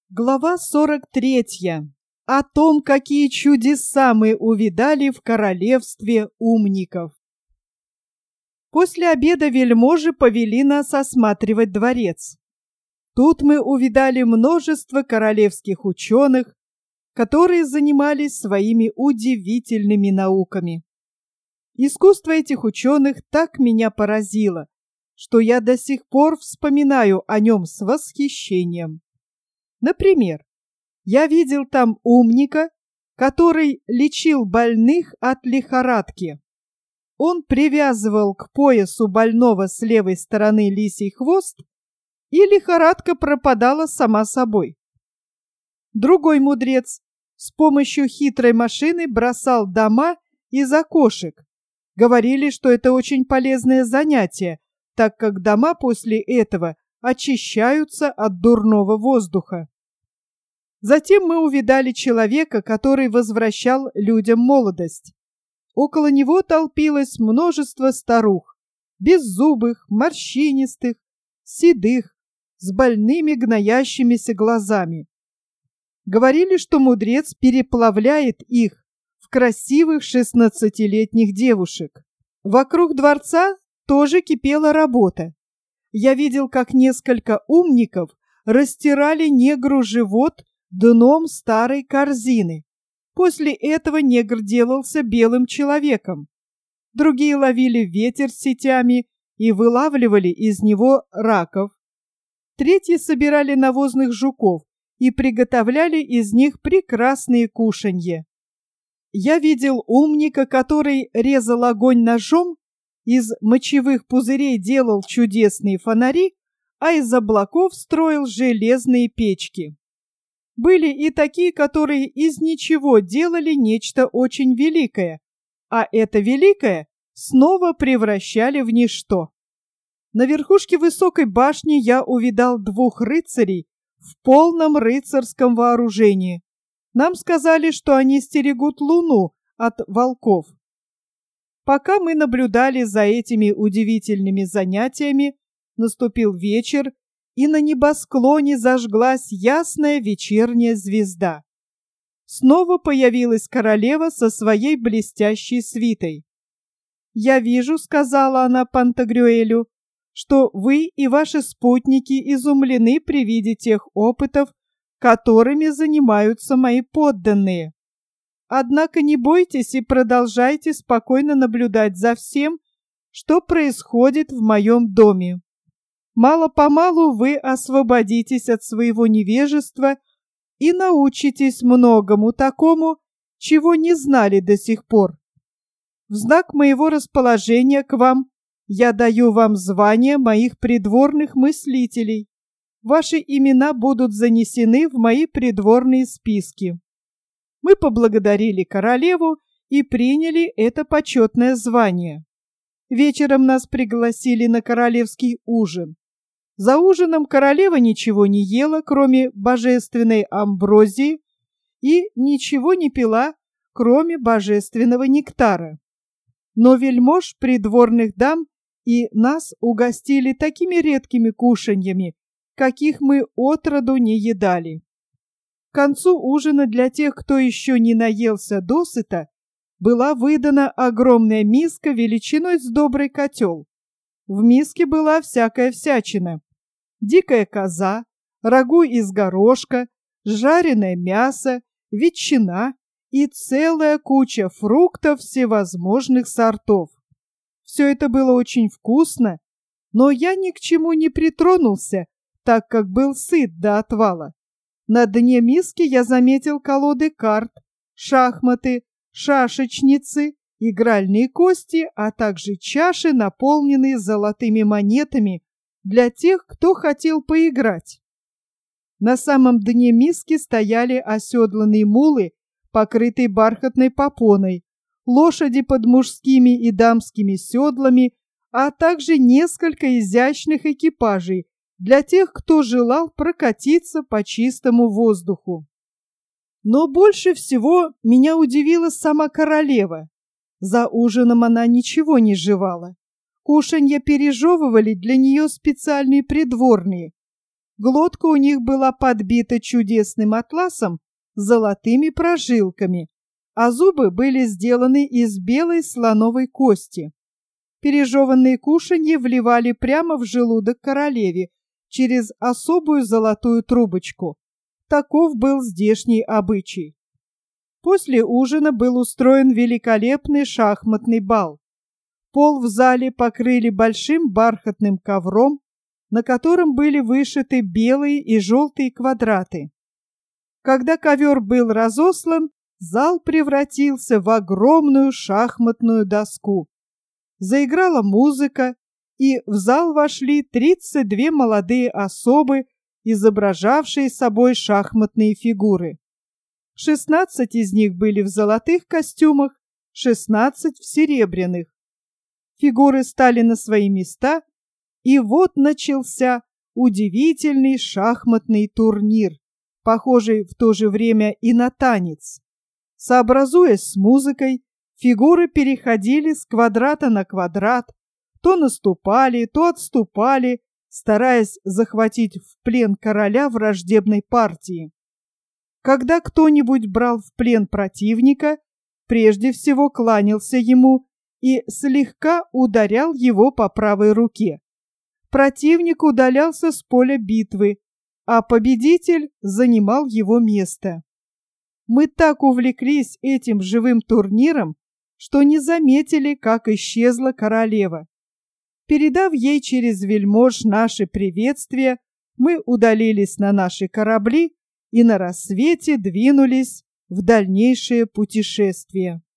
Глава 43. О том, какие чудеса мы увидали в королевстве умников. После обеда вельможи повели нас осматривать дворец. Тут мы увидали множество королевских ученых, которые занимались своими удивительными науками. Искусство этих ученых так меня поразило, что я до сих пор вспоминаю о нем с восхищением. Например, я видел там умника, который лечил больных от лихорадки. Он привязывал к поясу больного с левой стороны лисий хвост, и лихорадка пропадала сама собой. Другой мудрец с помощью хитрой машины бросал дома из окошек. Говорили, что это очень полезное занятие, так как дома после этого очищаются от дурного воздуха. Затем мы увидали человека, который возвращал людям молодость. Около него толпилось множество старух, беззубых, морщинистых, седых, с больными гноящимися глазами. Говорили, что мудрец переплавляет их в красивых 16-летних девушек. Вокруг дворца тоже кипела работа. Я видел, как несколько умников растирали негру живот дном старой корзины. После этого негр делался белым человеком. Другие ловили ветер сетями и вылавливали из него раков. Третьи собирали навозных жуков и приготовляли из них прекрасные кушанья. Я видел умника, который резал огонь ножом, из мочевых пузырей делал чудесные фонари, а из облаков строил железные печки. Были и такие, которые из ничего делали нечто очень великое, а это великое снова превращали в ничто. На верхушке высокой башни я увидал двух рыцарей в полном рыцарском вооружении. Нам сказали, что они стерегут луну от волков. Пока мы наблюдали за этими удивительными занятиями, наступил вечер, и на небосклоне зажглась ясная вечерняя звезда. Снова появилась королева со своей блестящей свитой. «Я вижу, — сказала она Пантагрюэлю, — что вы и ваши спутники изумлены при виде тех опытов, которыми занимаются мои подданные. Однако не бойтесь и продолжайте спокойно наблюдать за всем, что происходит в моем доме. Мало-помалу вы освободитесь от своего невежества и научитесь многому такому, чего не знали до сих пор. В знак моего расположения к вам я даю вам звание моих придворных мыслителей. Ваши имена будут занесены в мои придворные списки». Мы поблагодарили королеву и приняли это почетное звание. Вечером нас пригласили на королевский ужин. За ужином королева ничего не ела, кроме божественной амброзии, и ничего не пила, кроме божественного нектара. Но вельмож, придворных дам и нас угостили такими редкими кушаньями, каких мы отроду не едали. К концу ужина для тех, кто еще не наелся досыта, была выдана огромная миска величиной с добрый котел. В миске была всякая всячина: дикая коза, рагу из горошка, жареное мясо, ветчина и целая куча фруктов всевозможных сортов. Все это было очень вкусно, но я ни к чему не притронулся, так как был сыт до отвала. На дне миски я заметил колоды карт, шахматы, шашечницы, игральные кости, а также чаши, наполненные золотыми монетами для тех, кто хотел поиграть. На самом дне миски стояли оседланные мулы, покрытые бархатной попоной, лошади под мужскими и дамскими седлами, а также несколько изящных экипажей для тех, кто желал прокатиться по чистому воздуху. Но больше всего меня удивила сама королева. За ужином она ничего не жевала. Кушанья пережевывали для нее специальные придворные. Глотка у них была подбита чудесным атласом с золотыми прожилками, а зубы были сделаны из белой слоновой кости. Пережеванные кушанья вливали прямо в желудок королеве через особую золотую трубочку. Таков был здешний обычай. После ужина был устроен великолепный шахматный бал. Пол в зале покрыли большим бархатным ковром, на котором были вышиты белые и желтые квадраты. Когда ковер был разослан, зал превратился в огромную шахматную доску. Заиграла музыка, и в зал вошли 32 молодые особы, изображавшие собой шахматные фигуры. 16 из них были в золотых костюмах, 16 в серебряных. Фигуры стали на свои места, и вот начался удивительный шахматный турнир, похожий в то же время и на танец. Сообразуясь с музыкой, фигуры переходили с квадрата на квадрат, то наступали, то отступали, стараясь захватить в плен короля враждебной партии. Когда кто-нибудь брал в плен противника, прежде всего кланялся ему и слегка ударял его по правой руке. Противник удалялся с поля битвы, а победитель занимал его место. Мы так увлеклись этим живым турниром, что не заметили, как исчезла королева. Передав ей через вельмож наши приветствия, мы удалились на наши корабли и на рассвете двинулись в дальнейшее путешествие.